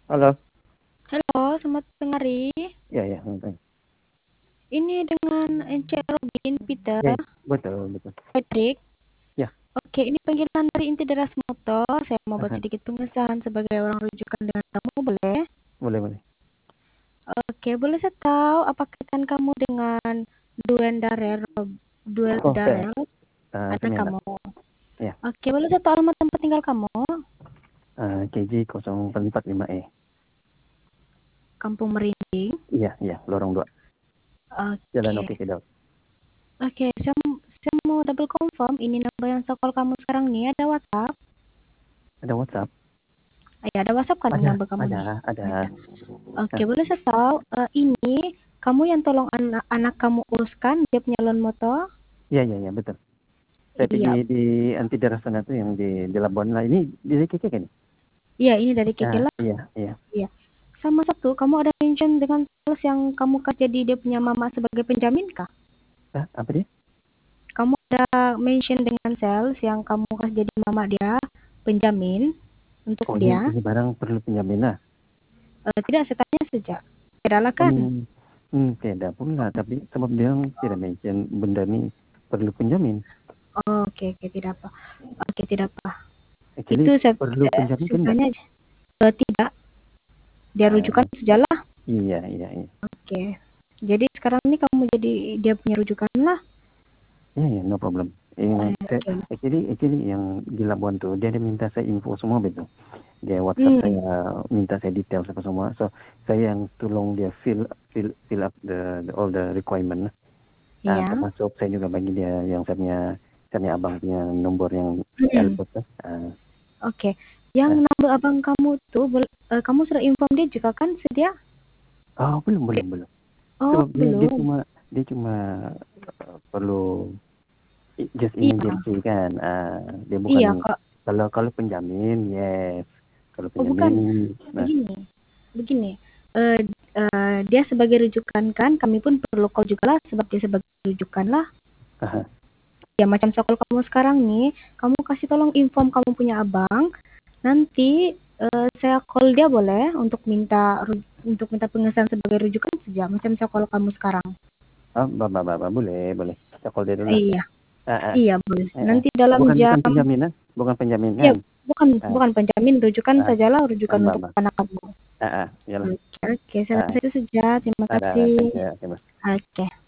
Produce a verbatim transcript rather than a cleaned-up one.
Halo. Halo, selamat tengah hari. Iya iya, mhm. Ini dengan Ence Robin, Peter, Iya, betul betul. Patrick. Ya. Oke, ini panggilan dari inti Deras Motor. Saya mau buat Aha. sedikit pengesahan sebagai orang rujukan dengan kamu, boleh? Boleh boleh. Oke, boleh saya tahu apa kaitan kamu dengan Duen Darel, Duel Oh, saya, Darel, eee, anak Cemina. kamu? Iya. Oke, boleh saya tahu alamat tempat tinggal kamu? Eee, K J nol empat lima E. Kampung Merinding. Iya iya, lorong dua. Jalan Oke. Oke Kedau. Oke, saya, saya mau double confirm ini nomor yang saya call kamu sekarang nih ada WhatsApp? Ada WhatsApp? Ya, ada WhatsApp kan Ada number kamu ada nih? ada. Ada. Oke, Nah, boleh saya tahu uh, ini kamu yang tolong anak anak kamu uruskan dia punya loan motor? iya iya iya, betul. Saya pergi Iya. di anti daerah sana tuh yang di di Labuan lah. Ini di K K kan? Iya, ini dari Nah, Kekela. iya iya. Iya. Sama satu, kamu ada mention dengan sales yang kamu kerja di dia punya mama sebagai penjamin kah? Hah, apa dia? Kamu ada mention dengan sales yang kamu kerja di mama dia penjamin untuk Oh, ini dia? ini barang perlu penjaminan. Uh, tidak, saya tanya saja. Tidaklah kan? Hmm, hmm, tidak pula, tapi sebab dia tidak mention benda ni perlu penjamin. Oh, oke, oke, tidak apa. Oke, tidak apa. Actually, Itu saya, perlu saya, penjamin saya kan enggak? tanya aja. Uh, tidak, dia rujukan Ah, sejalan. iya iya iya. Oke. Jadi sekarang ini kamu jadi dia punya rujukan lah. Ya ya, no problem. Yang saya, Oke. actually actually yang di Labuan tuh dia ada minta saya info semua betul. Dia WhatsApp Hmm, saya minta saya detail apa semua. So saya yang tolong dia fill fill fill up the, the all the requirement. Ah, iya. termasuk saya juga bagi dia yang saya punya saya punya abang punya nomor yang Hmm, Elpot tuh. Ah, oke. Yang ah. nomor abang kamu tuh, bel- eh, kamu sudah inform dia juga kan sedia? Oh, belum belum Di- belum. Oh, Sebab dia dia belum. cuma dia cuma uh, perlu i- just Iya, emergency kan. Ah, dia iya bukan kok. kalau kalau penjamin yes. Kalau Oh, bukan. penjamin nah Begini, begini. Eh, eh, dia sebagai rujukan kan, kami pun perlu kau juga lah sebab dia sebagai rujukan lah. aha. Ya macam sekolah kamu sekarang nih, kamu kasih tolong inform kamu punya abang. Nanti eh, saya call dia boleh untuk minta ru- untuk minta pengesahan sebagai rujukan saja macam saya call kamu sekarang. Oh, bapak bapak boleh boleh. Kita call dia dulu lah. Iya, Ah, ah, iya boleh. ah, ah. Nanti dalam Bukan jam bukan penjaminan, bukan ya penjaminan. bukan Ah, bukan penjamin rujukan ah, sajalah ah, rujukan untuk bapak. anak kamu. Ah, ah, yalah. Oke, oke, saya Ah, rasa itu saja. Terima ada ada. kasih. Thank you. Terima Oke.